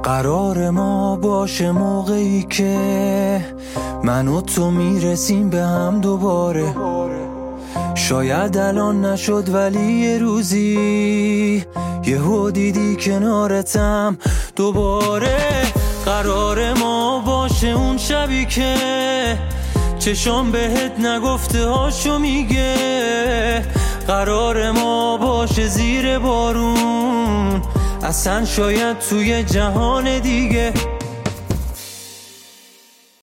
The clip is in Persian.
قرار ما باشه موقعی که من و تو میرسیم به هم دوباره. شاید الان نشد ولی یه روزی یهو دیدی کنارتم دوباره. قرار ما باشه اون شبی که چشام بهت نگفته هاشو میگه. قرار ما باشه زیر بارون، اصلا شاید توی جهان دیگه.